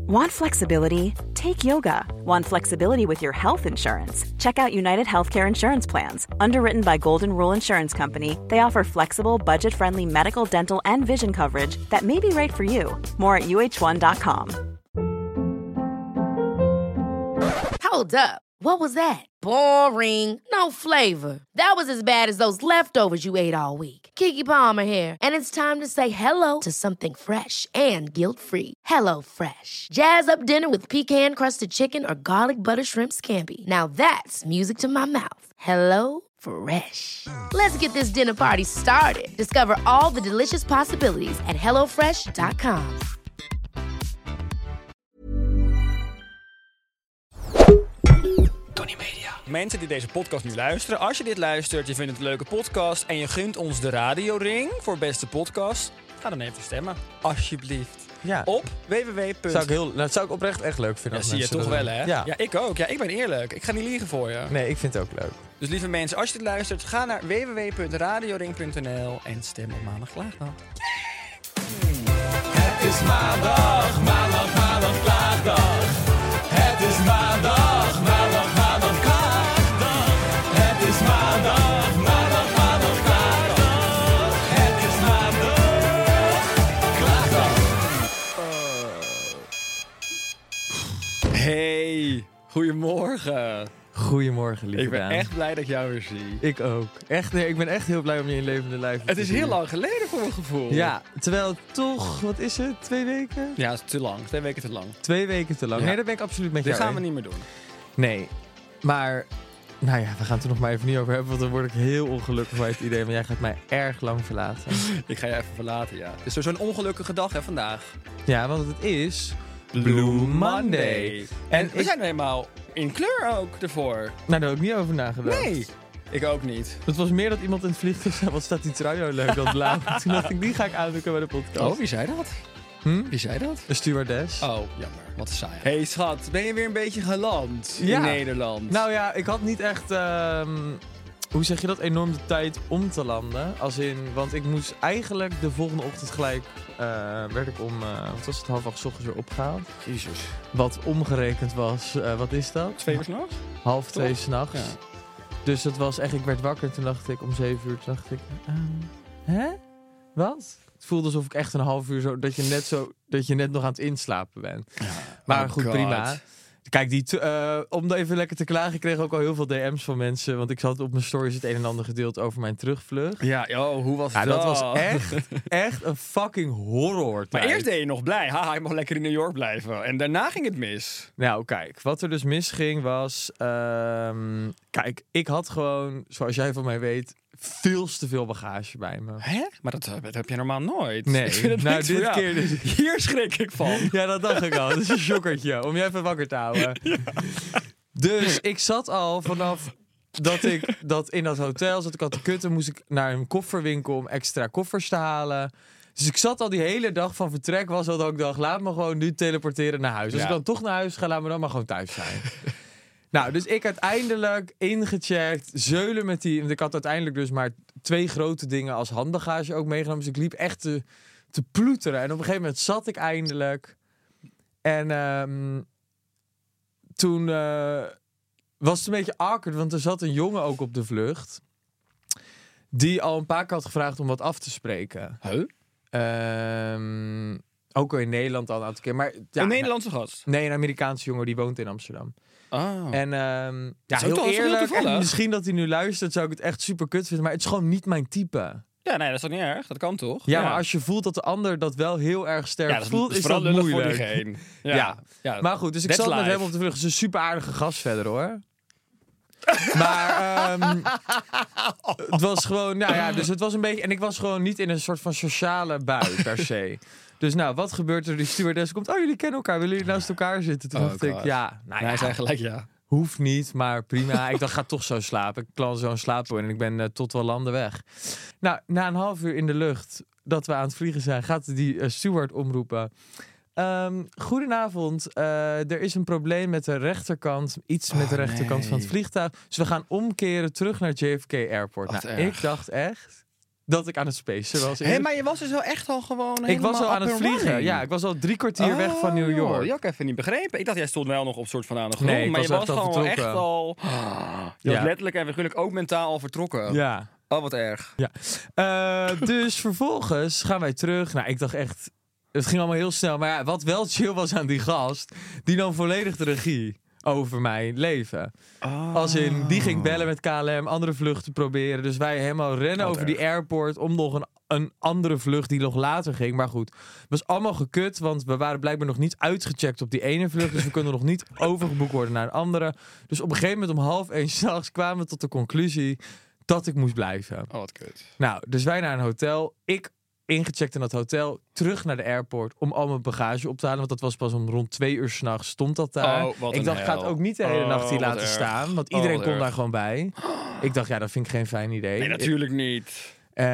Want flexibility? Take yoga. Want flexibility with your health insurance? Check out United Healthcare Insurance Plans. Underwritten by Golden Rule Insurance Company, they offer flexible, budget-friendly medical, dental, and vision coverage that may be right for you. More at uh1.com. Hold up. What was that? Boring. No flavor. That was as bad as those leftovers you ate all week. Keke Palmer here, and it's time to say hello to something fresh and guilt-free. Hello Fresh. Jazz up dinner with pecan-crusted chicken or garlic butter shrimp scampi. Now that's music to my mouth. Hello Fresh. Let's get this dinner party started. Discover all the delicious possibilities at hellofresh.com. Tony Media. Mensen die deze podcast nu luisteren, als je dit luistert, je vindt het een leuke podcast en je gunt ons de radioring voor beste podcast, ga dan even stemmen. Alsjeblieft. Ja. Op www. Dat zou ik oprecht echt leuk vinden. Ja, zie je toch wel, hè? Ja. Ja, ik ook. Ja, ik ben eerlijk. Ik ga niet liegen voor je. Nee, ik vind het ook leuk. Dus lieve mensen, als je dit luistert, ga naar www.radioring.nl en stem op maandag klaagdag. Het is maandag, maandag, maandag, klaagdag. Het is maandag, maandag, maandag, klaagdag. Het is maandag, maandag, maandag, klaagdag. Het is maandag, klaagdag. Hey, goedemorgen. Goedemorgen, lieve Ik ben Daan. echt blij dat ik jou weer zie. Ik ook. Echt, nee, ik ben echt heel blij om je in levende lijf te Het is zien. heel lang geleden voor mijn gevoel. Ja, terwijl het toch, wat is het, 2 weken? Ja, het is te lang. 2 weken te lang. 2 weken te lang. Ja. Nee, dat ben ik absoluut met Dit jou. gaan we niet meer doen. Nee, maar, nou ja, we gaan het er nog maar even niet over hebben, want dan word ik heel ongelukkig bij het idee, maar jij gaat mij erg lang verlaten. Ik ga je even verlaten, ja. Het is zo'n ongelukkige dag, hè, vandaag. Ja, want het is Blue Monday. En we zijn helemaal in kleur ook ervoor. Nou, daar heb ik niet over nagedacht. Nee, ik ook niet. Het was meer dat iemand in het vliegtuig zei, wat staat die trui nou leuk dat blauw. Toen dacht ik, die ga ik aandoen bij de podcast. Oh, wie zei dat? Wie zei dat? Een stewardess. Oh, jammer. Wat saai. Hey schat, ben je weer een beetje geland Ja. in Nederland? Nou ja, ik had niet echt, hoe zeg je dat, enorm de tijd om te landen. Als in, want ik moest eigenlijk de volgende ochtend gelijk, werd ik om, wat was het, 7:30 's ochtends weer opgehaald. Jezus. Wat omgerekend was, wat is dat? 2 uur 's nachts? 1:30 s'nachts. Ja. Dus het was echt, ik werd wakker en toen dacht ik om 7 uur, toen dacht ik, hè? Wat? Het voelde alsof ik echt een half uur zo, dat je net nog aan het inslapen bent. Maar Oh goed, God. prima. Kijk, om even lekker te klagen, ik kreeg ook al heel veel DM's van mensen. Want ik zat op mijn stories het een en ander gedeeld over mijn terugvlucht. Ja, oh, hoe was Ja, dat? dat was echt een fucking horror. Maar eerst deed je nog blij. Haha, ik mag lekker in New York blijven. En daarna ging het mis. Nou, kijk, wat er dus misging was... kijk, ik had gewoon, zoals jij van mij weet, veel te veel bagage bij me. Hè? Maar dat heb je normaal nooit. Nee, Ik vind het nou niks voor dit jou. keer dus. Hier schrik ik van. Ja, dat dacht ik al. Dat is een shockertje, om je even wakker te houden. Ja. Dus ik zat al vanaf dat in dat hotel zat ik al te kutten, moest ik naar een kofferwinkel om extra koffers te halen. Dus ik zat al die hele dag van vertrek, was al dat ik dacht, laat me gewoon nu teleporteren naar huis. Als ik dan toch naar huis ga, laat me dan maar gewoon thuis zijn. Nou, dus ik uiteindelijk ingecheckt, zeulen met die... Want ik had uiteindelijk dus maar 2 grote dingen als handbagage ook meegenomen. Dus ik liep echt te ploeteren. En op een gegeven moment zat ik eindelijk. En toen was het een beetje awkward, want er zat een jongen ook op de vlucht. Die al een paar keer had gevraagd om wat af te spreken. Huh? Ook al in Nederland al een aantal keer. Maar, ja, Een Nederlandse gast? Nee, een Amerikaanse jongen die woont in Amsterdam. Oh. En ja, Zo toch, heel is heel eerlijk, toevallig. en misschien dat hij nu luistert, zou ik het echt super kut vinden. Maar het is gewoon niet mijn type. Ja, nee, dat is toch niet erg? Dat kan toch? Ja, maar als je voelt dat de ander dat wel heel erg sterk ja, dat voelt, is vooral dat lullig moeilijk. voor diegene. Ja. Ja. Maar goed, dus ik That's zat met life. hem op de vlucht. Het is een super aardige gast verder, hoor. Maar het was gewoon, nou ja, dus het was een beetje... En ik was gewoon niet in een soort van sociale bui, per se. Dus nou, wat gebeurt er? Die stewardess komt, oh, jullie kennen elkaar. Willen jullie naast elkaar zitten? Toen dacht ik, God. ja, nou ja. Hij zei gelijk ja. Hoeft niet, maar prima. Ik dacht, ga toch zo slapen. Ik plan zo'n slaappoen en ik ben tot wel landen weg. Nou, na een half uur in de lucht dat we aan het vliegen zijn, gaat die steward omroepen. Goedenavond, er is een probleem met de rechterkant. Iets met de rechterkant van het vliegtuig. Dus we gaan omkeren terug naar JFK Airport. Wat Nou, erg. ik dacht echt, dat ik aan het spacen was. Hé, maar je was dus wel echt al gewoon ik was al aan up het and vliegen. running. Ja, ik was al 3 kwartier weg van New York. Die had ik even niet begrepen. Ik dacht, jij stond wel nog op soort van aan de grond. Nee, ik maar was je was echt al gewoon vertrokken. echt al... Je was letterlijk en figuurlijk ook mentaal al vertrokken. Ja. Oh, wat erg. Ja. Dus vervolgens gaan wij terug. Nou, ik dacht echt... Het ging allemaal heel snel. Maar ja, wat wel chill was aan die gast... Die nam volledig de regie over mijn leven. Als in, die ging bellen met KLM, andere vluchten proberen. Dus wij helemaal rennen over die airport... om nog een andere vlucht die nog later ging. Maar goed, het was allemaal gekut... want we waren blijkbaar nog niet uitgecheckt op die ene vlucht... dus we kunnen nog niet overgeboekt worden naar een andere. Dus op een gegeven moment om 12:30 s'nachts... kwamen we tot de conclusie dat ik moest blijven. Oh, wat kut. Nou, dus wij naar een hotel. Ik ingecheckt in dat hotel. Terug naar de airport om al mijn bagage op te halen. Want dat was pas om rond 2 uur 's nachts stond dat daar. Oh, wat ik een dacht, ik ga het hel. ook niet de hele nacht hier wat laten erg. staan. Want iedereen wat kon erg. daar gewoon bij. Ik dacht, ja, dat vind ik geen fijn idee. Nee, natuurlijk niet.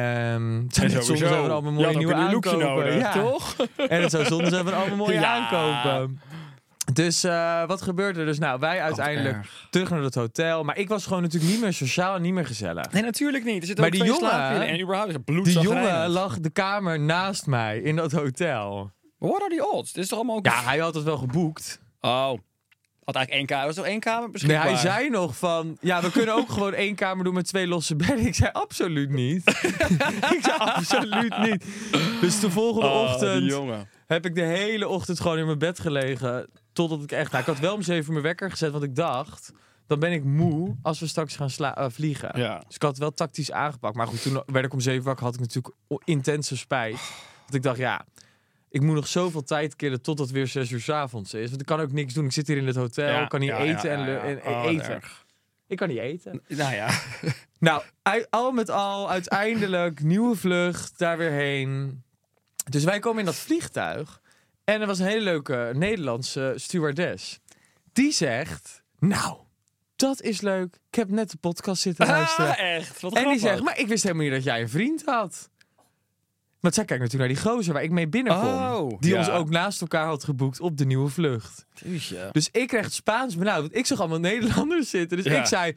Soms hebben we allemaal mooie nieuwe aankopen. Nodig, Ja. toch? En het zou zonde zijn van allemaal mooie Ja. aankopen. Dus wat gebeurde er? Dus nou, wij uiteindelijk terug naar het hotel. Maar ik was gewoon natuurlijk niet meer sociaal en niet meer gezellig. Nee, natuurlijk niet. Er zit Maar ook die twee jongen- slaappillen en überhaupt is het Die bloedzagrijnig. jongen lag de kamer naast mij in dat hotel. What are die odds? Dit is toch allemaal ook... Ja, hij had het wel geboekt. Oh. Had eigenlijk één kamer. Was er één kamer Nee, beschikbaar? hij zei nog van... Ja, we kunnen ook gewoon 1 kamer doen met 2 losse bedden. Ik zei absoluut niet. Ik zei absoluut niet. Dus de volgende die ochtend jongen. heb ik de hele ochtend gewoon in mijn bed gelegen. Totdat ik echt... Nou, ik had wel om 7 uur mijn wekker gezet, want ik dacht... Dan ben ik moe als we straks gaan vliegen. Ja. Dus ik had het wel tactisch aangepakt. Maar goed, toen werd ik om 7 wakker, had ik natuurlijk intense spijt. Want ik dacht, ja... Ik moet nog zoveel tijd killen totdat het weer 6 uur 's avonds is. Want ik kan ook niks doen. Ik zit hier in het hotel. Ik kan niet eten en Oh, wat eten. erg. Ik kan niet eten. Nou ja. Nou, al met al, uiteindelijk nieuwe vlucht, daar weer heen. Dus wij komen in dat vliegtuig. En er was een hele leuke Nederlandse stewardess. Die zegt, nou, dat is leuk. Ik heb net de podcast zitten luisteren. Echt? Wat En die grappig. zegt, maar ik wist helemaal niet dat jij een vriend had. Want zij kijkt natuurlijk naar die gozer waar ik mee binnenkom. Oh, die ja. ons ook naast elkaar had geboekt op de nieuwe vlucht. Jeetje. Dus ik kreeg het Spaans benauwd. Want ik zag allemaal Nederlanders zitten. Dus Ja. ik zei...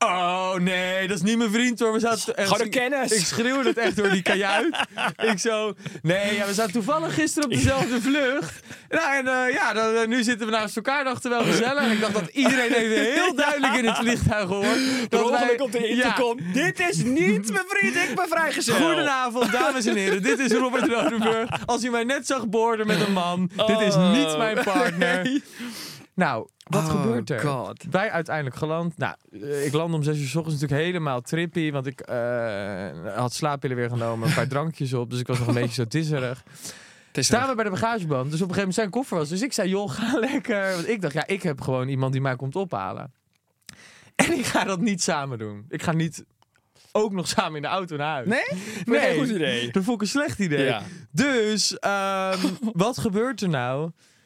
Oh nee, dat is niet mijn vriend hoor. We zaten Gewoon een kennis. Ik schreeuwde het echt door die kajuit. Ik zo... Nee, ja, we zaten toevallig gisteren op dezelfde vlucht. Nou, en nu zitten we naast elkaar. Dachten wel gezellig. En ik dacht dat iedereen even heel duidelijk in het vliegtuig hoort. Per ongeluk op de intercom. Dit is niet mijn vriend, ik ben vrijgezel. Goedenavond, dames en heren. Dit is Robert Rodenburg. Als u mij net zag boorden met een man. Dit is niet mijn partner. nee. Nou, wat gebeurt er? God. Wij uiteindelijk geland. Nou, ik landde om 6 uur 's ochtends natuurlijk helemaal trippy. Want ik had slaappillen weer genomen. Een paar drankjes op. Dus ik was nog een beetje zo tisserig. Staan we bij de bagageband. Dus op een gegeven moment zijn koffer was. Dus ik zei, joh, ga lekker. Want ik dacht, ja, ik heb gewoon iemand die mij komt ophalen. En ik ga dat niet samen doen. Ik ga niet ook nog samen in de auto naar huis. Nee? Nee. Een goed idee. Dat vond ik een slecht idee. Ja. Dus, wat gebeurt er nou?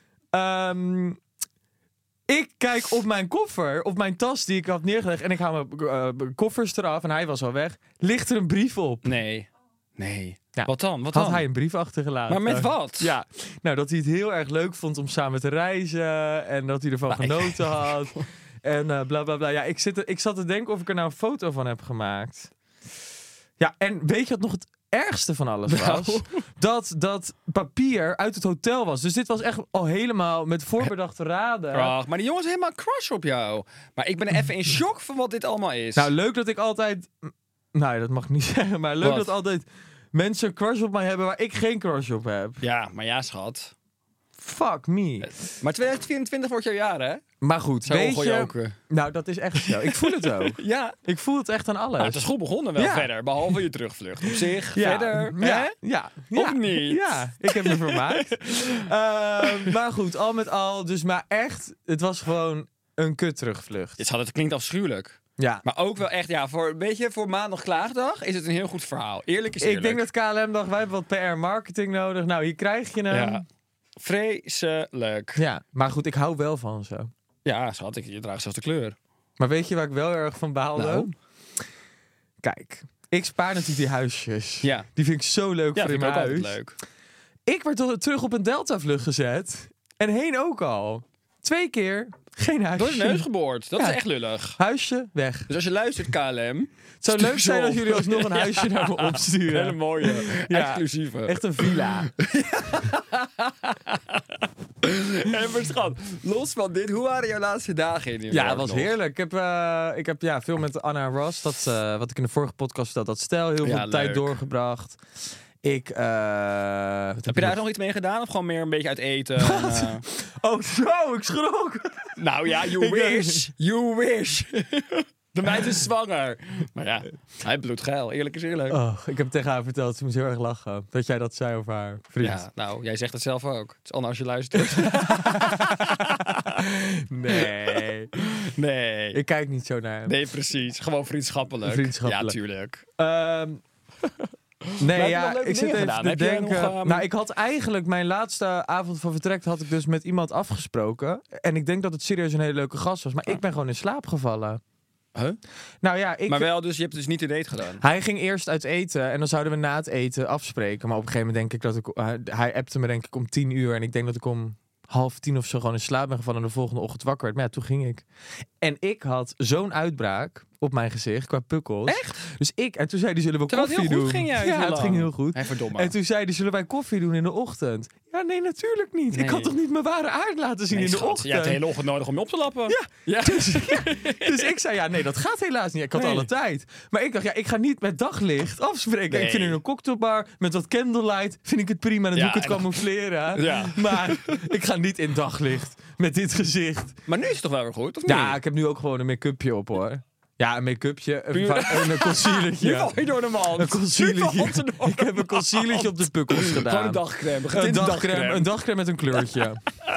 Ik kijk op mijn koffer, op mijn tas die ik had neergelegd. En ik haal mijn koffers eraf en hij was al weg. Ligt er een brief op. Nee. Nee. Ja. Wat dan? Wat Had dan? hij een brief achtergelaten. Maar met wat? Ja, nou dat hij het heel erg leuk vond om samen te reizen. En dat hij ervan genoten had. En bla bla bla. Ja, ik zat te denken of ik er nou een foto van heb gemaakt. Ja, en weet je wat nog het ergste van alles was? Dat papier uit het hotel was. Dus dit was echt al helemaal met voorbedachte raden. Ach, maar die jongen is helemaal crush op jou. Maar ik ben even in shock van wat dit allemaal is. Nou, leuk dat ik altijd... Nou, dat mag ik niet zeggen. Maar leuk Wat? dat altijd mensen een crush op mij hebben waar ik geen crush op heb. ja, maar ja, schat. Fuck me. Maar 2024 wordt jouw jaar, hè? Maar goed, Zou weet je... ongejoken. Nou, dat is echt zo. Ik voel het ook. Ja. Ik voel het echt aan alles. Nou, het is goed begonnen wel Ja. verder. Behalve je terugvlucht. Op zich, Ja. verder. Ja. Hè? Ja. Of niet? Ja, ik heb me vermaakt. Maar goed, al met al. Dus maar echt, het was gewoon een kut terugvlucht. Het klinkt afschuwelijk. Ja. Maar ook wel echt, ja, voor maandag klaagdag is het een heel goed verhaal. Eerlijk is eerlijk. Ik denk dat KLM dacht, wij hebben wat PR-marketing nodig. Nou, hier krijg je hem. Ja. Vreselijk. Ja, maar goed, ik hou wel van zo. Ja, schat, je draagt zelfs de kleur. Maar weet je waar ik wel erg van behaalde? Nou? Kijk, ik spaar natuurlijk die huisjes. Ja. Die vind ik zo leuk Ja, voor in vind ik mijn ook huis. altijd leuk. Ik werd terug op een Delta-vlucht gezet. En heen ook al. 2 keer geen huisje. Door de neus geboord. Dat Ja. is echt lullig. Huisje, weg. Dus als je luistert, KLM... Het zou leuk zijn als jullie alsnog een huisje naar me opsturen. Hele mooie, exclusieve. Echt een villa. En maar schat, los van dit, hoe waren jouw laatste dagen in New York Ja, het was nog? heerlijk. Ik heb veel met Anna en Ross, wat ik in de vorige podcast vertelde, dat stel, heel Ja, veel tijd leuk. doorgebracht. Heb Heb je daar nog iets mee gedaan? Of gewoon meer een beetje uit eten? En, Oh, zo, ik schrok. nou ja, you wish. You wish. De meid is zwanger. Maar ja, hij bloedt geil. Eerlijk is eerlijk. Oh, ik heb tegen haar verteld, ze moest heel erg lachen. Dat jij dat zei over haar vriend. Ja, nou, jij zegt het zelf ook. Het is Anna als je luistert. Nee. Nee. Ik kijk niet zo naar hem. Nee, precies. Gewoon vriendschappelijk. Vriendschappelijk. Ja, tuurlijk. Nee, heb je ja, nog leuke ik zit dingen even gedaan? te Heb jij denken. nog, Nou, ik had eigenlijk mijn laatste avond van vertrek had ik dus met iemand afgesproken. En ik denk dat het serieus een hele leuke gast was. Maar ik ben gewoon in slaap gevallen. Huh? Nou ja, Maar wel, dus je hebt dus niet de date gedaan. hij ging eerst uit eten en dan zouden we na het eten afspreken. Maar op een gegeven moment denk ik dat hij appte me denk ik om 10:00. En ik denk dat ik om 9:30 of zo gewoon in slaap ben gevallen en de volgende ochtend wakker werd. Maar ja, toen ging ik. En ik had zo'n uitbraak op mijn gezicht qua pukkels. Echt? Dus en toen zei hij, zullen we Terwijl het koffie heel goed doen? ging juist ja, heel het ging lang. heel goed. Hé, verdomme. En toen zei hij, zullen wij koffie doen in de ochtend? Ja, nee, natuurlijk niet. Nee. Ik kan toch niet mijn ware aard laten zien Nee, in de schat, ochtend? je hebt de hele ochtend nodig om je op te lappen. Ja. Dus ik zei, ja, nee, dat gaat helaas niet. Ik had Nee. alle tijd. Maar ik dacht, ja, ik ga niet met daglicht afspreken. Nee. Ik vind in een cocktailbar met wat candlelight, vind ik het prima. Dan Ja, doe ik het en dan- camoufleren. Ja. Maar ik ga niet in daglicht met dit gezicht. Maar nu is het toch wel weer goed, of niet? Ja, ik heb nu ook gewoon een make-upje op, hoor. Ja, een make-upje Puur- en een concealertje. Nu val je door de mand. Een concealertje. Nu valt ze door Ik heb een concealertje op de pukkels gedaan. Gewoon een dagcrème. Een getinte dagcrème, een dagcrème met een kleurtje.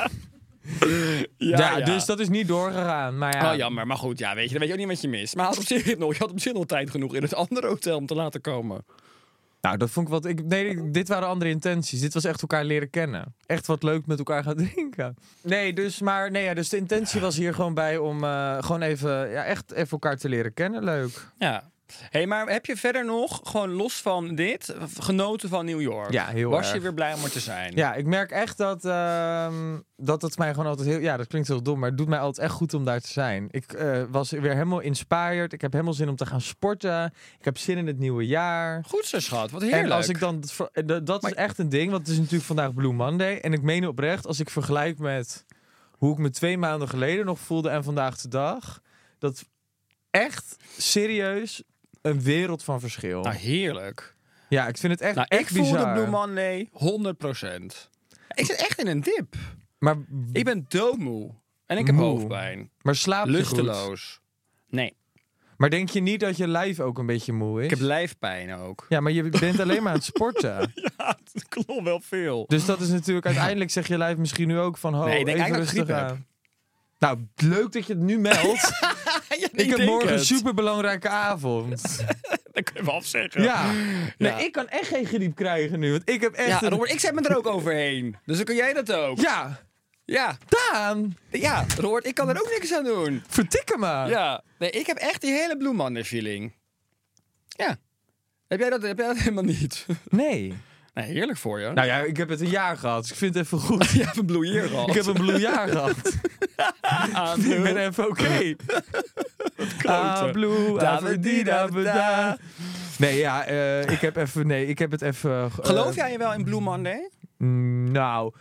Ja, dus dat is niet doorgegaan. Maar ja, Oh, jammer. Maar goed, ja, weet je, dan weet je ook niet wat je mist. Maar je had op zich nog tijd genoeg in het andere hotel om te laten komen. nou, dat vond ik wat. Dit waren andere intenties. Dit was echt elkaar leren kennen. Echt wat leuk met elkaar gaan drinken. Dus de intentie was hier gewoon bij om gewoon echt even elkaar te leren kennen. Leuk. Ja. Hé, maar heb je verder nog, gewoon los van dit, genoten van New York? Ja, heel Was je erg. weer blij om er te zijn? Ja, ik merk echt dat het mij gewoon altijd heel... Ja, dat klinkt heel dom, maar het doet mij altijd echt goed om daar te zijn. Ik was weer helemaal inspired. Ik heb helemaal zin om te gaan sporten. Ik heb zin in het nieuwe jaar. Goed zo, schat. Wat heerlijk. En als ik dan... Dat is echt een ding, want het is natuurlijk vandaag Blue Monday. En ik meen oprecht, als ik vergelijk met hoe ik me 2 maanden geleden nog voelde en vandaag de dag, dat echt serieus een wereld van verschil. Nou, heerlijk. Ja, ik vind het echt, Nou, echt ik voelde bizar. Blue Monday 100%. Ik zit echt in een dip. Maar, Ik ben doodmoe. En ik heb Moe. hoofdpijn. maar slaap je goed? Lusteloos. Nee, Maar denk je niet dat je lijf ook een beetje moe is? ik heb lijfpijn ook. Ja, maar je bent alleen maar aan het sporten. Ja, dat klopt wel veel. Dus dat is natuurlijk... Uiteindelijk zeg je lijf misschien nu ook van... Nee, ik denk even eigenlijk dat ik rustig griep aan. Nou, leuk dat je het nu meldt. Ik heb morgen een superbelangrijke avond. Dat kun je wel afzeggen. Ja. Nee, Ja. ik kan echt geen griep krijgen nu. Want ik heb echt... Ja, Robert, ik zet me er ook overheen. Dus dan kun jij dat ook. Ja, Ja, Daan. ja, Robert, ik kan er ook niks aan doen. Vertikken me. Ja, nee, ik heb echt die hele Blue Monday feeling. Ja. Heb jij dat helemaal niet? Nee. Nee, heerlijk voor je. Nou ja, ik heb het een jaar gehad. Dus ik vind het even goed. je hebt een Blue Year gehad. Ik heb een blue jaar gehad. Ik ben even oké. Ah, blue, da. Nee, ja, ik heb even... Nee, ik heb het even... Geloof jij wel in Blue Monday? Nou...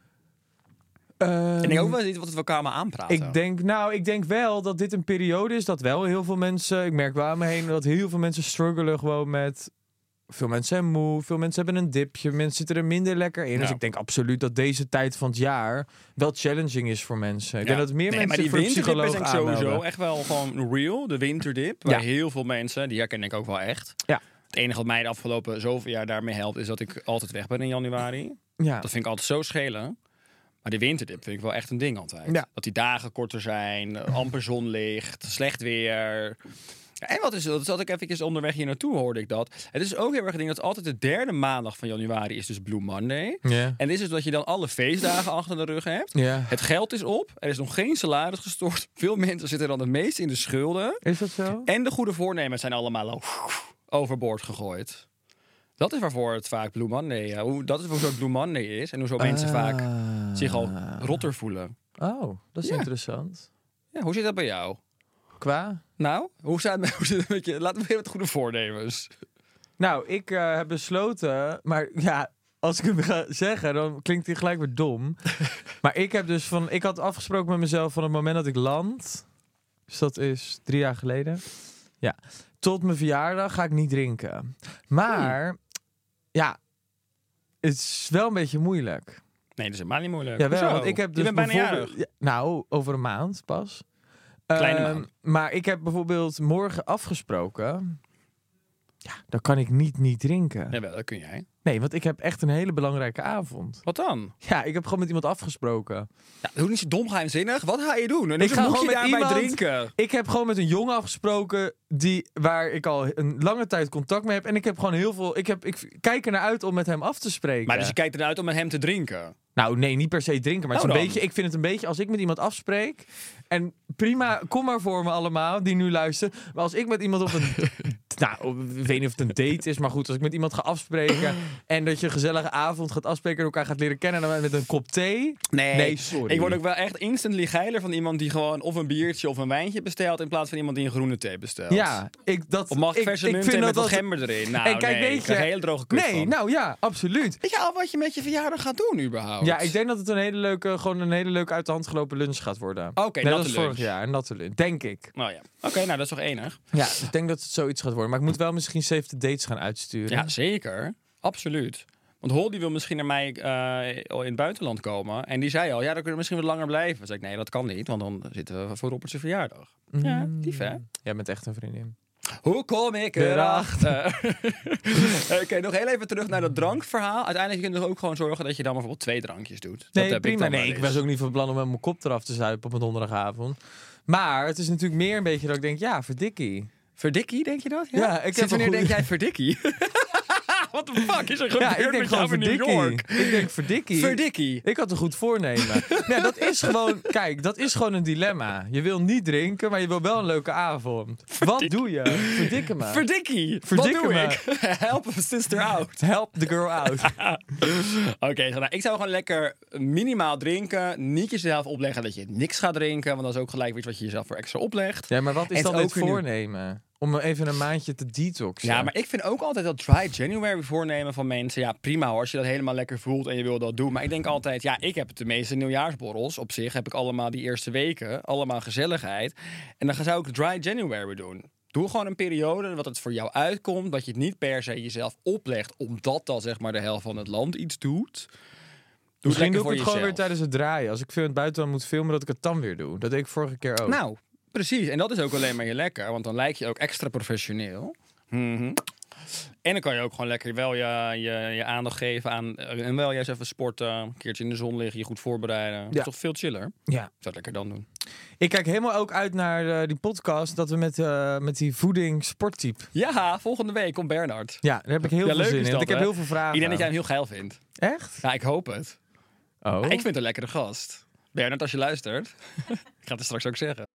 En ik ook wel iets wat we elkaar maar aanpraten. Ik denk wel dat dit een periode is dat wel heel veel mensen... Ik merk wel aan me heen dat heel veel mensen struggelen gewoon met... Veel mensen zijn moe, veel mensen hebben een dipje, mensen zitten er minder lekker in. Dus Ja. ik denk absoluut dat deze tijd van het jaar wel challenging is voor mensen. Ik denk dat meer maar mensen die voor een winterdip is psycholoog denk ik sowieso aanmelden. echt wel gewoon real. De winterdip. Waar Ja. heel veel mensen, die herken ik ook wel echt. Ja. Het enige wat mij de afgelopen zoveel jaar daarmee helpt, is dat ik altijd weg ben in januari. Ja. Dat vind ik altijd zo schelen. Maar de winterdip vind ik wel echt een ding altijd. Ja. Dat die dagen korter zijn, amper zonlicht, slecht weer. Ja, en wat is het? Dat zat ik eventjes onderweg hier naartoe, hoorde ik dat. Het is ook heel erg een ding dat altijd de 3e maandag van januari is dus Blue Monday. Ja. En dit is dat je dan alle feestdagen achter de rug hebt. Ja. Het geld is op, er is nog geen salaris gestort. Veel mensen zitten dan het meest in de schulden. Is dat zo? En de goede voornemens zijn allemaal al overboord gegooid. Dat is waarvoor het vaak Blue Monday... dat is hoezo het Blue Monday is. En hoezo mensen vaak zich al rotter voelen. Oh, dat is interessant. Ja, hoe zit dat bij jou? Qua? Nou, hoe zit het met je? Laten we even met goede voornemens. Nou, ik heb besloten... Maar ja, als ik hem ga zeggen, dan klinkt hij gelijk weer dom. Maar ik heb dus ik had afgesproken met mezelf van het moment dat ik land... Dus dat is 3 jaar geleden. Ja. Tot mijn verjaardag ga ik niet drinken. Maar, ja, het is wel een beetje moeilijk. Nee, dat is helemaal niet moeilijk. Jawel, Hoezo? want ik heb dus je bent bijna jarig. Ja, nou, over een maand pas. Kleine maand. Maar ik heb bijvoorbeeld morgen afgesproken... Ja, dan kan ik niet drinken. Jawel, dat kun jij. Nee, want ik heb echt een hele belangrijke avond. Wat dan? Ja, ik heb gewoon met iemand afgesproken. Ja, doe niet zo dom geheimzinnig. Wat ga je doen? En Ik ga moet gewoon je met daarbij iemand- drinken. Ik heb gewoon met een jongen afgesproken waar ik al een lange tijd contact mee heb. En ik heb gewoon heel veel... Ik kijk er naar uit om met hem af te spreken. Maar dus je kijkt eruit om met hem te drinken. Nou, nee, niet per se drinken. Maar het is Nou een dan. beetje, ik vind het een beetje... Als ik met iemand afspreek... En prima, kom maar voor me allemaal die nu luisteren. Maar als ik met iemand op een... nou, ik weet niet of het een date is. Maar goed, als ik met iemand ga afspreken... En dat je een gezellige avond gaat afspreken... En elkaar gaat leren kennen en dan met een kop thee... Nee, sorry. Ik word ook wel echt instantly geiler van iemand die gewoon of een biertje of een wijntje bestelt... in plaats van iemand die een groene thee bestelt. Ja, Of mag ik verse munt en met wat gember erin? Nou, en kijk, nee, weet ik krijg je... een hele droge kut Nee, van. nou ja, absoluut. Weet je al wat je met je verjaardag gaat doen überhaupt? Ja, ik denk dat het een hele leuke uit de hand gelopen lunch gaat worden. Oké, Net natte als vorig lunch. jaar, een natte lunch. Denk ik. Nou ja. Oké, nou dat is toch enig? Ja, ik denk dat het zoiets gaat worden. Maar ik moet wel misschien save the dates gaan uitsturen. Ja, zeker. Absoluut. Want Holly wil misschien naar mij in het buitenland komen. En die zei al, ja, dan kunnen we misschien wat langer blijven. Dan zei ik, nee, dat kan niet, want dan zitten we voor Robert zijn verjaardag. Ja, dief hè? Jij bent echt een vriendin. Hoe kom ik erachter? Oké, nog heel even terug naar dat drankverhaal. Uiteindelijk kun je er ook gewoon zorgen dat je dan bijvoorbeeld 2 drankjes doet. Dat Nee, heb prima. Ik dan Nee, wel ik eens. was ook niet van plan om met mijn kop eraf te zuipen op een donderdagavond. Maar het is natuurlijk meer een beetje dat ik denk, ja, verdikkie. Verdikkie, denk je dat? Ja, ik Sinds heb wanneer een denk goeie- jij verdikkie? What the fuck is er gebeurd Ja, ik denk met gewoon jou in New York? verdikkie. Ik denk verdikkie. Verdikkie. Ik had een goed voornemen. Ja, dat is gewoon... Kijk, dat is gewoon een dilemma. Je wil niet drinken, maar je wil wel een leuke avond. Wat doe je? Verdikken me. Verdikkie. Verdikken Wat doe me. ik? Help a sister out. Help the girl out. Oké, nou, ik zou gewoon lekker minimaal drinken. Niet jezelf opleggen dat je niks gaat drinken. Want dat is ook gelijk iets wat je jezelf voor extra oplegt. Ja, maar wat is En dan het dit ook weer nu- voornemen? Om even een maandje te detoxen. Ja, maar ik vind ook altijd dat dry January voornemen van mensen... Ja, prima hoor, als je dat helemaal lekker voelt en je wil dat doen. Maar ik denk altijd, ja, ik heb de meeste nieuwjaarsborrels. Op zich heb ik allemaal die eerste weken, allemaal gezelligheid. En dan zou ik dry January doen. Doe gewoon een periode wat het voor jou uitkomt. Dat je het niet per se jezelf oplegt, omdat dan zeg maar de helft van het land iets doet. Misschien doe ik voor het gewoon weer jezelf. tijdens het draaien. Als ik veel in het buitenland moet filmen, dat ik het dan weer doe. Dat deed ik vorige keer ook. Nou, precies. En dat is ook alleen maar je lekker. Want dan lijk je ook extra professioneel. Mhm. En dan kan je ook gewoon lekker wel je aandacht geven aan... En wel juist even sporten, een keertje in de zon liggen, je goed voorbereiden. Dat is toch veel chiller? Ja. Zou het lekker dan doen. Ik kijk helemaal ook uit naar die podcast. Dat we met die voeding sporttype. Ja, volgende week komt Bernard. Ja, daar heb ik heel Ja, veel leuk zin is in. dat, Want ik heb hè? heel veel vragen. Ik denk dat jij hem heel geil vindt. Echt? Ja, ik hoop het. Oh. Ja, ik vind het een lekkere gast. Bernard, als je luistert. Ik ga het er straks ook zeggen.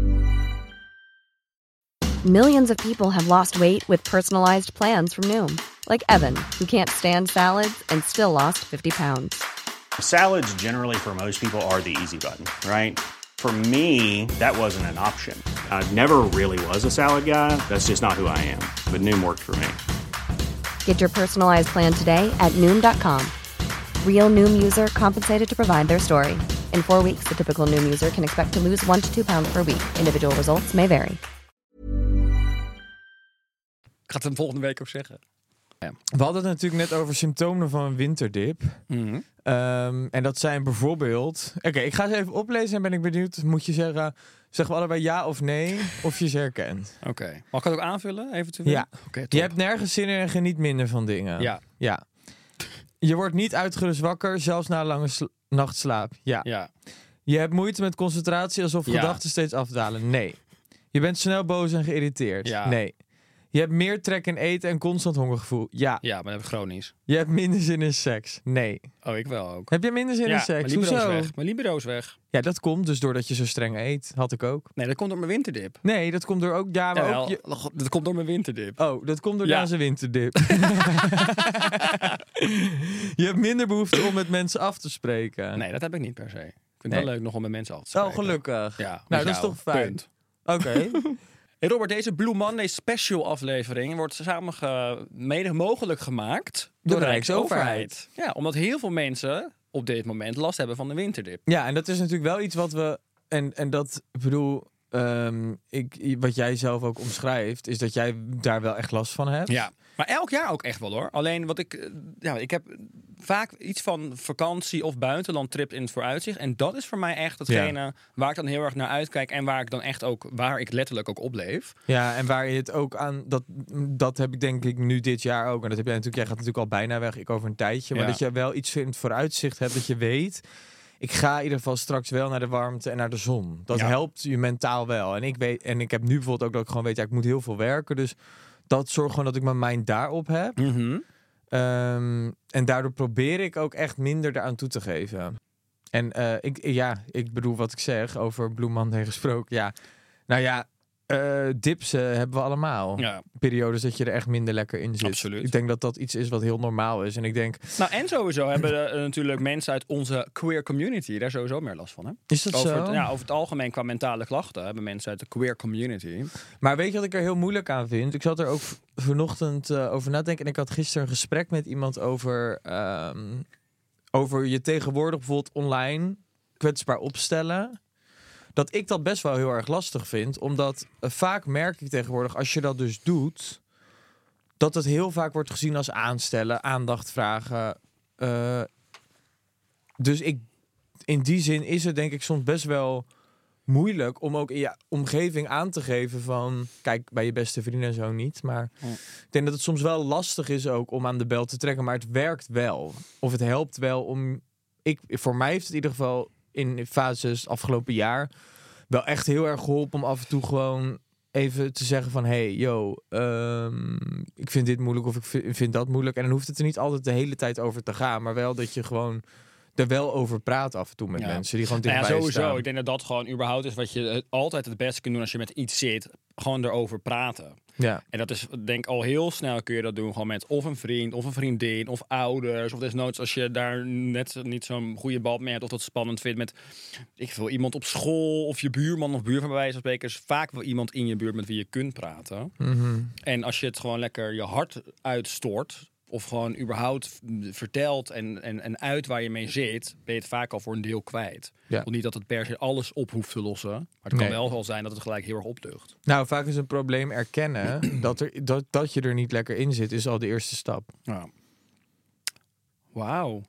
Millions of people have lost weight with personalized plans from Noom. Like Evan, who can't stand salads and still lost 50 pounds. Salads generally for most people are the easy button, right? For me, that wasn't an option. I never really was a salad guy. That's just not who I am. But Noom worked for me. Get your personalized plan today at Noom.com. Real Noom user compensated to provide their story. In 4 weeks, the typical Noom user can expect to lose 1 to 2 pounds per week. Individual results may vary. Ik ga het hem volgende week ook zeggen. We hadden het natuurlijk net over symptomen van een winterdip. Mhm. En dat zijn bijvoorbeeld... Oké, ik ga ze even oplezen en ben ik benieuwd. Moet je zeggen we allebei ja of nee, of je ze herkent. Oké. Mag ik het ook aanvullen, eventueel? Ja. Oké, top. Je hebt nergens zin in en geniet minder van dingen. Ja. Je wordt niet uitgerust wakker, zelfs na een lange nachtslaap. Ja. Ja. Je hebt moeite met concentratie, alsof Ja. gedachten steeds afdalen. Nee. Je bent snel boos en geïrriteerd. Ja. Nee. Je hebt meer trek in eten en constant hongergevoel. Ja. Ja, maar dat heb ik chronisch. Je hebt minder zin in seks. Nee. Oh, ik wel ook. Heb je minder zin in Mijn seks? libido is Hoezo? weg. Mijn libido is weg. Ja, dat komt dus doordat je zo streng eet. Had ik ook. Nee, dat komt door mijn winterdip. Nee, dat komt door ook... Ja, maar Jawel, ook... dat komt door mijn winterdip. Oh, dat komt door Ja. zijn winterdip. Je hebt minder behoefte om met mensen af te spreken. Nee, dat heb ik niet per se. vind het wel leuk nog om met mensen af te Oh, spreken. gelukkig. Ja, Nou, met dat is jou. toch fijn. Punt. Oké. Hey Robert, deze Blue Monday special aflevering wordt mede mogelijk gemaakt door de Rijksoverheid. Ja, omdat heel veel mensen op dit moment last hebben van de winterdip. Ja, en dat is natuurlijk wel iets wat we... En dat, ik bedoel... wat jij zelf ook omschrijft, is dat jij daar wel echt last van hebt. Ja, maar elk jaar ook echt wel hoor. Alleen wat ik heb vaak iets van vakantie of buitenlandtrip in het vooruitzicht. En dat is voor mij echt hetgene waar ik dan heel erg naar uitkijk. En waar ik dan echt ook, waar ik letterlijk ook opleef. Ja, en waar je het ook aan, dat heb ik denk ik nu dit jaar ook. En dat heb jij natuurlijk, jij gaat natuurlijk al bijna weg, ik over een tijdje. Maar dat je wel iets in het vooruitzicht hebt, dat je weet... Ik ga in ieder geval straks wel naar de warmte en naar de zon. Dat helpt je mentaal wel. En ik heb nu bijvoorbeeld ook dat ik gewoon weet, ik moet heel veel werken. Dus dat zorgt gewoon dat ik mijn mind daarop heb. Mm-hmm. En daardoor probeer ik ook echt minder eraan toe te geven. En ik bedoel wat ik zeg over Blue Monday gesproken. Ja, nou ja, dips hebben we allemaal. Ja. Periodes dat je er echt minder lekker in zit. Absoluut. Ik denk dat dat iets is wat heel normaal is. En ik denk... Nou, en sowieso hebben natuurlijk mensen uit onze queer community daar sowieso meer last van. Hè? Is dat zo? Over het algemeen qua mentale klachten hebben mensen uit de queer community. Maar weet je wat ik er heel moeilijk aan vind? Ik zat er ook vanochtend over nadenken. En ik had gisteren een gesprek met iemand over je tegenwoordig bijvoorbeeld online kwetsbaar opstellen. Dat ik dat best wel heel erg lastig vind. Omdat vaak merk ik tegenwoordig, als je dat dus doet, dat het heel vaak wordt gezien als aanstellen, aandacht vragen. Dus in die zin is het denk ik soms best wel moeilijk om ook in je omgeving aan te geven van, kijk, bij je beste vrienden en zo niet. Maar ik denk dat het soms wel lastig is ook om aan de bel te trekken. Maar het werkt wel. Of het helpt wel om... Voor mij heeft het in ieder geval in fases afgelopen jaar wel echt heel erg geholpen om af en toe gewoon even te zeggen van, hey, ik vind dit moeilijk of ik vind dat moeilijk. En dan hoeft het er niet altijd de hele tijd over te gaan, maar wel dat je gewoon er wel over praat af en toe met mensen die gewoon dichtbij sowieso. staan. Ik denk dat dat gewoon überhaupt is wat je altijd het beste kunt doen als je met iets zit. Gewoon erover praten. Ja. En dat is, denk al heel snel kun je dat doen. Gewoon met of een vriend, of een vriendin, of ouders. Of desnoods als je daar net niet zo'n goede band mee hebt. Of dat spannend vindt met iemand op school. Of je buurman of buurvrouw bij wijze van spreken. Is vaak wel iemand in je buurt met wie je kunt praten. Mm-hmm. En als je het gewoon lekker je hart uitstort. Of gewoon überhaupt vertelt en uit waar je mee zit, ben je het vaak al voor een deel kwijt. Ja. Want niet dat het per se alles op hoeft te lossen. Maar het kan wel zijn dat het gelijk heel erg opducht. Nou, vaak is een probleem erkennen dat je er niet lekker in zit, is al de eerste stap. Ja. Wauw.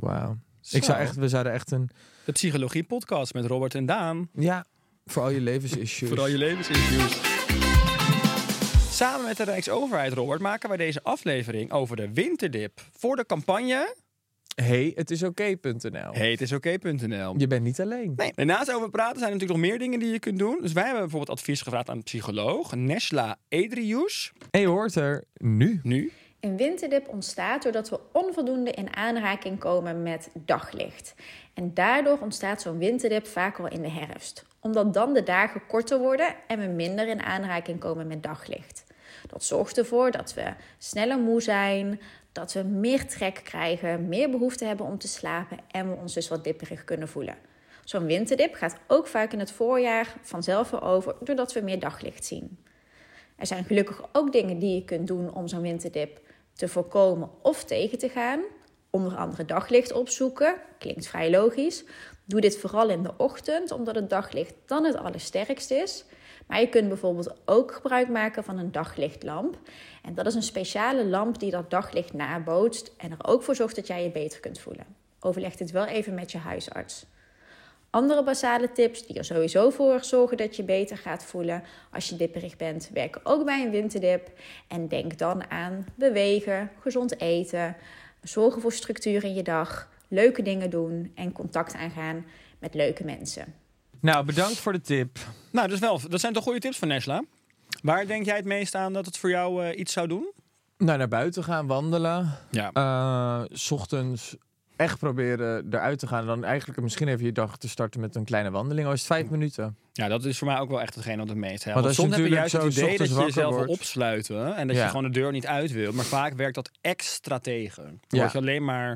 We zouden echt een... De psychologie podcast met Robert en Daan. Ja, voor al je levensissues. Voor al je levensissues. Samen met de Rijksoverheid, Robert, maken wij deze aflevering over de winterdip. Voor de campagne... Hey, het is oké.nl. Hey, het is oké.nl. Je bent niet alleen. Nee. En naast over praten zijn er natuurlijk nog meer dingen die je kunt doen. Dus wij hebben bijvoorbeeld advies gevraagd aan een psycholoog, Nesla Edrius. En je hoort er nu. Een winterdip ontstaat doordat we onvoldoende in aanraking komen met daglicht. En daardoor ontstaat zo'n winterdip vaak al in de herfst. Omdat dan de dagen korter worden en we minder in aanraking komen met daglicht. Dat zorgt ervoor dat we sneller moe zijn, dat we meer trek krijgen, meer behoefte hebben om te slapen en we ons dus wat dipperig kunnen voelen. Zo'n winterdip gaat ook vaak in het voorjaar vanzelf weer over doordat we meer daglicht zien. Er zijn gelukkig ook dingen die je kunt doen om zo'n winterdip te voorkomen of tegen te gaan. Onder andere daglicht opzoeken, klinkt vrij logisch. Doe dit vooral in de ochtend, omdat het daglicht dan het allersterkst is. Maar je kunt bijvoorbeeld ook gebruik maken van een daglichtlamp. En dat is een speciale lamp die dat daglicht nabootst en er ook voor zorgt dat jij je beter kunt voelen. Overleg dit wel even met je huisarts. Andere basale tips die er sowieso voor zorgen dat je beter gaat voelen als je dipperig bent, werken ook bij een winterdip. En denk dan aan bewegen, gezond eten, zorgen voor structuur in je dag, leuke dingen doen en contact aangaan met leuke mensen. Nou, bedankt voor de tip. Nou, dat zijn toch goede tips van Nesla. Waar denk jij het meest aan dat het voor jou iets zou doen? Nou, naar buiten gaan, wandelen. Ja. 's Ochtends echt proberen eruit te gaan. En dan eigenlijk misschien even je dag te starten met een kleine wandeling. Al is het 5 minuten. Ja, dat is voor mij ook wel echt hetgeen wat het meest helpt. Want als je soms heb je juist natuurlijk het zo idee dat je ochtends jezelf wakker wil wordt. opsluiten. En dat je gewoon de deur niet uit wilt. Maar vaak werkt dat extra tegen. Dan word je alleen maar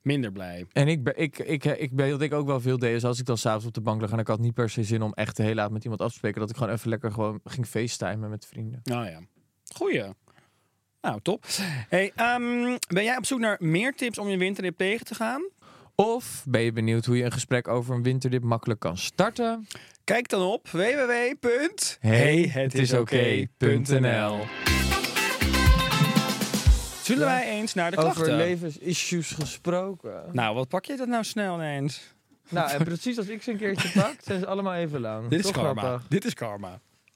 minder blij. En ik weet dat ik ook wel veel deed. Dus als ik dan s'avonds op de bank lag en ik had niet per se zin om echt de hele avond met iemand af te spreken, dat ik gewoon even lekker ging facetimen met vrienden. Nou ja, goeie. Nou, top. Hey, ben jij op zoek naar meer tips om je winterdip tegen te gaan? Of ben je benieuwd hoe je een gesprek over een winterdip makkelijk kan starten? Kijk dan op www.heyhetisoké.nl. Zullen wij eens naar de klachten? Over levensissues gesproken. Nou, wat pak je dat nou snel ineens? Nou, en precies als ik ze een keertje pak, zijn ze allemaal even lang. Dit is Toch karma. grappig. Dit is karma.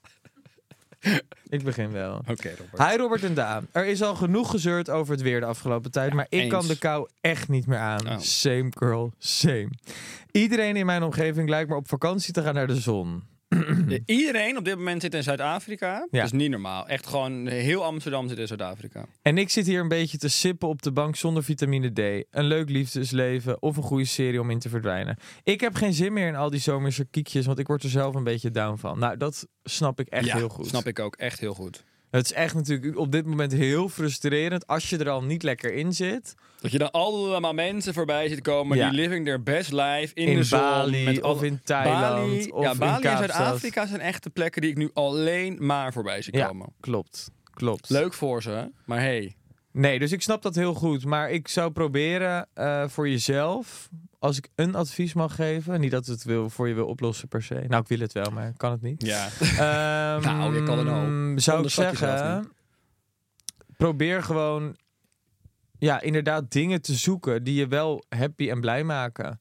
Ik begin wel. Oké, Robert. Hi Robert en Daan. Er is al genoeg gezeurd over het weer de afgelopen tijd, maar ik kan de kou echt niet meer aan. Oh. Same girl, same. Iedereen in mijn omgeving lijkt maar op vakantie te gaan naar de zon. Iedereen op dit moment zit in Zuid-Afrika. Ja. Dat is niet normaal. Echt gewoon heel Amsterdam zit in Zuid-Afrika. En ik zit hier een beetje te sippen op de bank zonder vitamine D. Een leuk liefdesleven of een goede serie om in te verdwijnen. Ik heb geen zin meer in al die zomerse kiekjes, want ik word er zelf een beetje down van. Nou, dat snap ik echt heel goed. Snap ik ook echt heel goed. Het is echt natuurlijk op dit moment heel frustrerend als je er al niet lekker in zit. Dat je dan allemaal mensen voorbij ziet komen die living their best life in de zon. Bali of in Thailand of in Bali en Kaapstad. Zuid-Afrika zijn echt de plekken die ik nu alleen maar voorbij zie komen. Klopt. Leuk voor ze, maar hey. Nee, dus ik snap dat heel goed. Maar ik zou proberen voor jezelf, als ik een advies mag geven, niet dat het voor je wil oplossen per se. Nou, ik wil het wel, maar ik kan het niet. Ja. Nou, je kan het ook. Zou ik zeggen, probeer gewoon inderdaad dingen te zoeken die je wel happy en blij maken.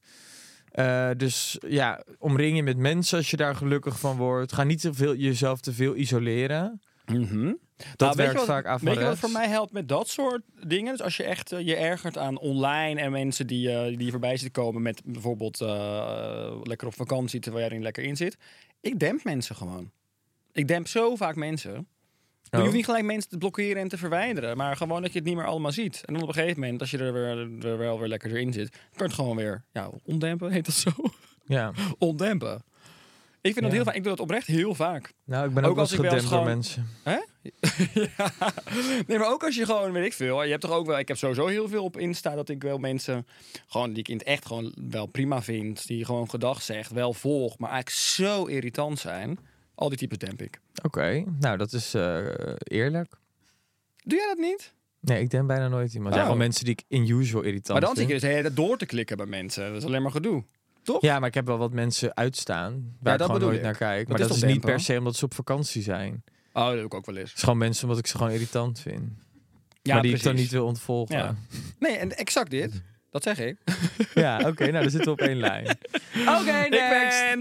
Dus ja, omring je met mensen als je daar gelukkig van wordt. Ga niet jezelf te veel isoleren. Dat werkt vaak averechts. Weet je wat voor mij helpt met dat soort dingen? Dus als je echt je ergert aan online en mensen die voorbij zitten komen met bijvoorbeeld lekker op vakantie terwijl jij er niet lekker in zit. Ik demp mensen gewoon. Ik demp zo vaak mensen. Je hoeft niet gelijk mensen te blokkeren en te verwijderen, maar gewoon dat je het niet meer allemaal ziet. En dan op een gegeven moment, als je er wel weer lekker in zit, kan je het gewoon weer ondempen, heet dat zo? Ja. Ondempen. Ik vind dat heel vaak. Ik doe dat oprecht heel vaak. Nou, ik ben ook wel eens gedempt door mensen. Hè? Ja. Nee, maar ook als je gewoon, weet ik veel. Je hebt toch ook wel. Ik heb sowieso heel veel op Insta dat ik wel mensen gewoon die ik in het echt gewoon wel prima vind, die gewoon gedag zegt, wel volg, maar eigenlijk zo irritant zijn. Al die types demp ik. Oké, nou dat is eerlijk. Doe jij dat niet? Nee, ik denk bijna nooit iemand. Ja, gewoon mensen die ik unusual irritant Maar dan vind. zit je dus dat door te klikken bij mensen. Dat is alleen maar gedoe. Toch? Ja, maar ik heb wel wat mensen uitstaan waar ik gewoon nooit naar kijk. Maar dat is niet per se omdat ze op vakantie zijn. Oh, dat doe ik ook wel eens. Het is gewoon mensen omdat ik ze gewoon irritant vind. Ja, maar die precies. ik dan niet wil ontvolgen. Ja. Nee, en exact dit. Dat zeg ik. Ja, oké, nou dan zitten we op één lijn. Oké, next!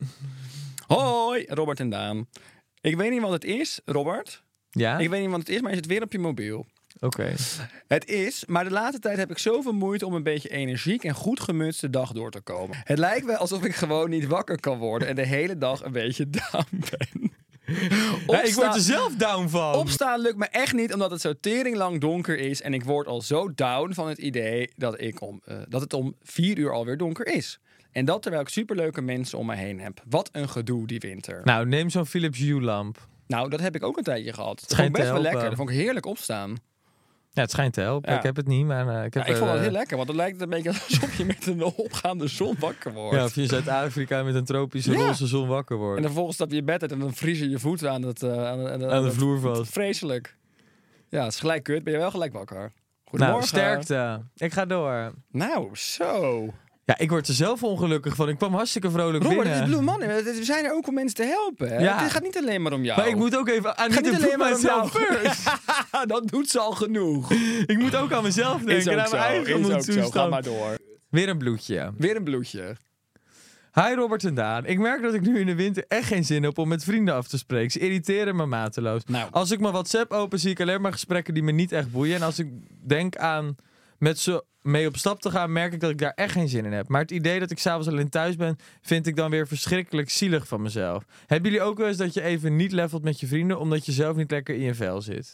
Hoi, Robert en Daan. Ik weet niet wat het is, Robert. Ja? Ik weet niet wat het is, maar je zit weer op je mobiel. Oké. Het is, maar de laatste tijd heb ik zoveel moeite om een beetje energiek en goed gemutst de dag door te komen. Het lijkt wel alsof ik gewoon niet wakker kan worden en de hele dag een beetje down ben. Ja, ik word er zelf down van. Opstaan lukt me echt niet omdat het zo teringlang donker is en ik word al zo down van het idee dat het om 4 uur alweer donker is. En dat terwijl ik superleuke mensen om me heen heb. Wat een gedoe die winter. Nou, neem zo'n Philips Hue lamp. Nou, dat heb ik ook een tijdje gehad. Dat schijnt vond ik best wel te lekker. helpen. Dat vond ik heerlijk opstaan. Ja, het schijnt te helpen. Ja. Ik heb het niet, maar ik vond het heel lekker. Want het lijkt een beetje alsof je met een opgaande zon wakker wordt. Ja, of je in Zuid-Afrika met een tropische roze zon wakker wordt. En dan vervolgens stap je je bed uit en dan vries je je voeten aan de vloer vast. Vreselijk. Ja, het is gelijk kut. Ben je wel gelijk wakker. Goedemorgen. Nou, sterkte. Ik ga door. Nou, zo. Ja, ik word er zelf ongelukkig van. Ik kwam hartstikke vrolijk Robert, binnen. het is Blue Monday. We zijn er ook om mensen te helpen. Hè? Ja. Het gaat niet alleen maar om jou. Maar ik moet ook even aan Het gaat niet alleen maar om jou. first. Dat doet ze al genoeg. Ik moet ook aan mezelf denken. Is ook aan zo. mijn eigen Is ook zo. gemoedstoestand. Ga maar door. Weer een bloedje. Weer een bloedje. Hi Robert en Daan. Ik merk dat ik nu in de winter echt geen zin heb om met vrienden af te spreken. Ze irriteren me mateloos. Nou. Als ik mijn WhatsApp open, zie ik alleen maar gesprekken die me niet echt boeien. En als ik denk aan met ze mee op stap te gaan, merk ik dat ik daar echt geen zin in heb. Maar het idee dat ik s'avonds alleen thuis ben, vind ik dan weer verschrikkelijk zielig van mezelf. Hebben jullie ook wel eens dat je even niet levelt met je vrienden, omdat je zelf niet lekker in je vel zit?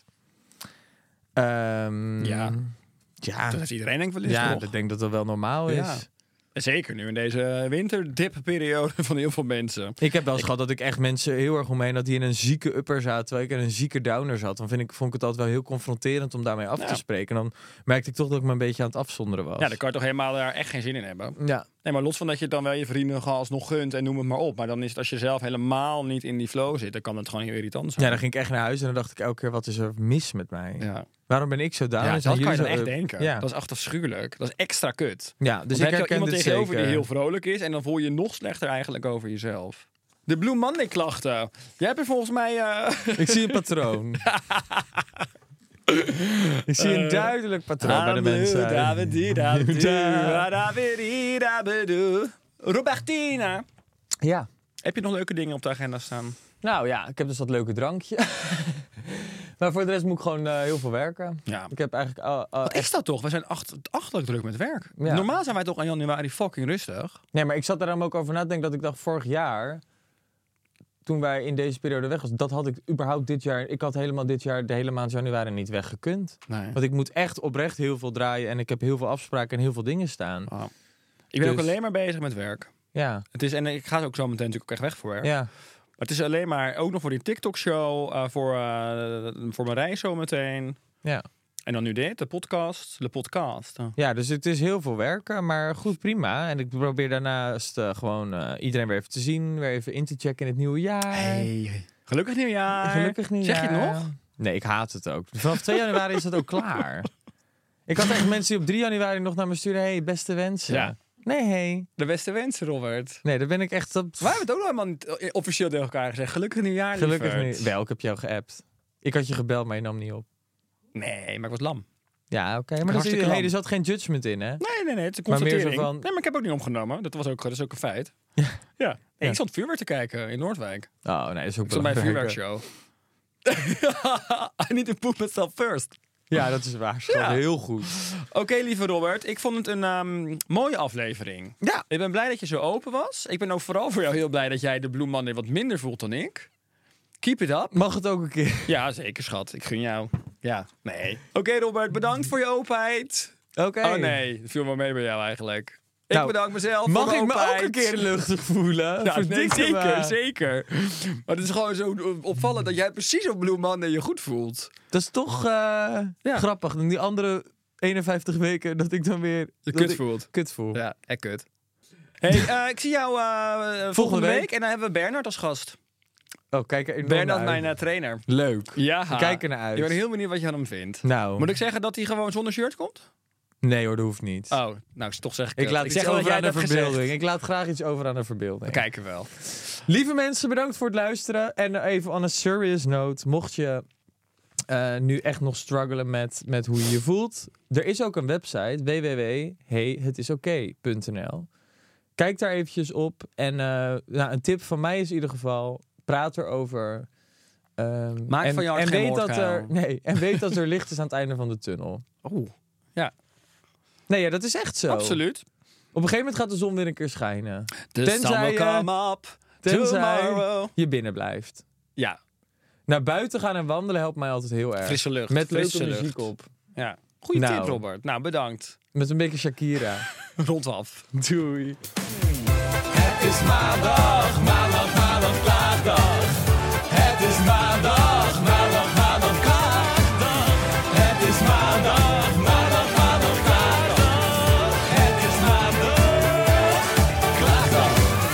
Ja. Ja. Dat heeft iedereen denk ik wel eens, Ja, toch? ik denk dat dat wel normaal is. Ja. Zeker nu in deze winterdipperiode van heel veel mensen. Ik heb wel eens gehad dat ik echt mensen heel erg omheen had die in een zieke upper zaten, terwijl ik in een zieke downer zat. Dan vond ik het altijd wel heel confronterend om daarmee af te spreken. En dan merkte ik toch dat ik me een beetje aan het afzonderen was. Ja, dan kan je toch helemaal daar echt geen zin in hebben. Ja. Nee, maar los van dat je dan wel je vrienden alsnog gunt en noem het maar op. Maar dan is het als je zelf helemaal niet in die flow zit, dan kan het gewoon heel irritant zijn. Ja, dan ging ik echt naar huis en dan dacht ik elke keer, wat is er mis met mij? Ja. Waarom ben ik zo down? Ja, En zijn dat kan je dan jullie echt zo up? denken. Ja. Dat is echt afschuwelijk. Dat is extra kut. Ja, dus Dan ik heb je herken iemand dit tegenover zeker. die heel vrolijk is en dan voel je je nog slechter eigenlijk over jezelf. De Blue Monday klachten. Jij hebt er volgens mij... Ik zie een patroon. Ik zie een duidelijk patroon bij de mensen. Robertina. Ja. Heb je nog leuke dingen op de agenda staan? Nou ja, ik heb dus dat leuke drankje. Maar voor de rest moet ik gewoon heel veel werken. Ja. Ik heb eigenlijk... Wat is dat toch? We zijn achterlijk druk met werk. Ja. Normaal zijn wij toch in januari fucking rustig. Nee, maar ik zat daar dan ook over na te denken dat ik dacht, vorig jaar, toen wij in deze periode weg was, dat had ik überhaupt dit jaar... Ik had helemaal dit jaar de hele maand januari niet weggekund. Nee. Want ik moet echt oprecht heel veel draaien en ik heb heel veel afspraken en heel veel dingen staan. Oh. Ik ben Dus- ook alleen maar bezig met werk. Ja. Het is, en ik ga ook zo meteen natuurlijk ook echt weg voor werk. Ja. Maar het is alleen maar, ook nog voor die TikTok-show, voor mijn reis zo meteen. Ja. En dan nu dit, de podcast. Ja, dus het is heel veel werken, maar goed, prima. En ik probeer daarnaast gewoon iedereen weer even te zien, weer even in te checken in het nieuwe jaar. Hey, gelukkig nieuwjaar. Gelukkig nieuwjaar. Zeg je het nog? Nee, ik haat het ook. Vanaf 2 januari is het ook klaar. Ik had echt mensen die op 3 januari nog naar me sturen, hey, beste wensen. Ja. Nee, hey. De beste wensen, Robert. Nee, daar ben ik echt op... Wij hebben het ook nog helemaal niet officieel tegen elkaar gezegd. Gelukkig nieuwjaar, Gelukkig lieverd. niet. Wel, ik heb jou geappt. Ik had je gebeld, maar je nam niet op. Nee, maar ik was lam. Ja, oké. Maar dat is, Hartstikke lam. er zat geen judgment in, hè? Nee, het is een Maar meer constatering. zo van- Nee, maar ik heb ook niet opgenomen. Dat is ook een feit. Ja. Nee, ik stond vuurwerk te kijken in Noordwijk. Oh, nee, dat is ook Ik stond bij een belangrijk. vuurwerkshow. I need to put myself first. Ja, dat is waar. Gewoon Ja. heel goed. Oké, lieve Robert. Ik vond het een mooie aflevering. Ja. Ik ben blij dat je zo open was. Ik ben ook vooral voor jou heel blij dat jij de Blue Monday wat minder voelt dan ik. Keep it up. Mag het ook een keer? Ja, zeker, schat. Ik gun jou. Ja, nee. Oké, Robert. Bedankt voor je openheid. Oké. Oh nee, dat viel wel mee bij jou eigenlijk. Ik Nou, bedank mezelf Mag voor ik mijn me ook openheid. een keer luchtig voelen? Ja, nee, Verdikken me. zeker. Maar het is gewoon zo opvallend dat jij precies op Blue Monday je goed voelt. Dat is toch grappig. En die andere 51 weken dat ik dan weer... Je dat kut ik voelt. Kut voel. Ja, echt kut. Hey, ik zie jou volgende week. week en dan hebben we Bernard als gast. Oh, kijk er enorm Bernard, naar uit. mijn trainer. Leuk. Ja. Ik kijk er naar uit. Ik ben heel benieuwd wat je van hem vindt. Nou. Moet ik zeggen dat hij gewoon zonder shirt komt? Nee hoor, dat hoeft niet. Oh, nou, toch zeg ik Ik laat ik iets zeg wel dat over jij aan de dat gezegd. verbeelding. Ik laat graag iets over aan de verbeelding. We kijken wel. Lieve mensen, bedankt voor het luisteren. En even on a serious note. Mocht je nu echt nog struggelen met hoe je je voelt. Er is ook een website. www.heyhetisoké.nl. Kijk daar eventjes op. En een tip van mij is in ieder geval. Praat erover. Maak van je hart en geen weet dat moordkuil. en weet dat er licht is aan het einde van de tunnel. Oeh. Ja, Nee, ja, dat is echt zo. absoluut. Op een gegeven moment gaat de zon weer een keer schijnen. The Tenzij sun will je- come up Tenzij tomorrow. je binnen blijft. Ja, Naar buiten gaan en wandelen helpt mij altijd heel erg. frisse lucht. Met leuke frisse muziek lucht. op. Ja. Goeie Nou. tip, Robert. Nou, bedankt. Met een beetje Shakira. Rond af. Doei. Het is maandag, maandag, maandag, klaagdag. Het is maandag, maandag, maandag, klaagdag. Het is maandag, maandag, maandag, klaagdag. Het is maandag, klaagdag.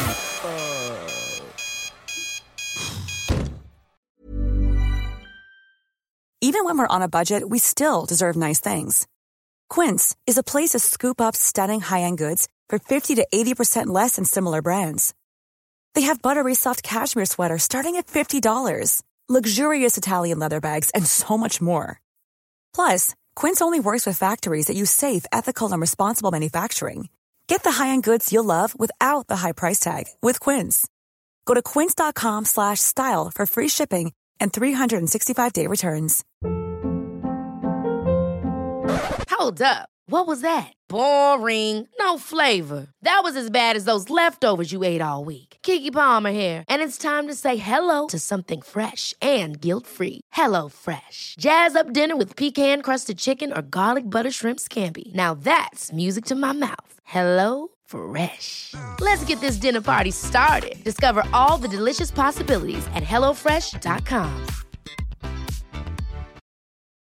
Even when we're on a budget, we still deserve nice things. Quince is a place to scoop up stunning high-end goods for 50 to 80% less than similar brands. They have buttery soft cashmere sweaters starting at $50, luxurious Italian leather bags, and so much more. Plus, Quince only works with factories that use safe, ethical, and responsible manufacturing. Get the high-end goods you'll love without the high price tag with Quince. Go to quince.com/style for free shipping and 365-day returns. Hold up. What was that? Boring. No flavor. That was as bad as those leftovers you ate all week. Keke Palmer here, and it's time to say hello to something fresh and guilt-free. Hello Fresh. Jazz up dinner with pecan-crusted chicken or garlic butter shrimp scampi. Now that's music to my mouth. Hello Fresh. Let's get this dinner party started. Discover all the delicious possibilities at hellofresh.com.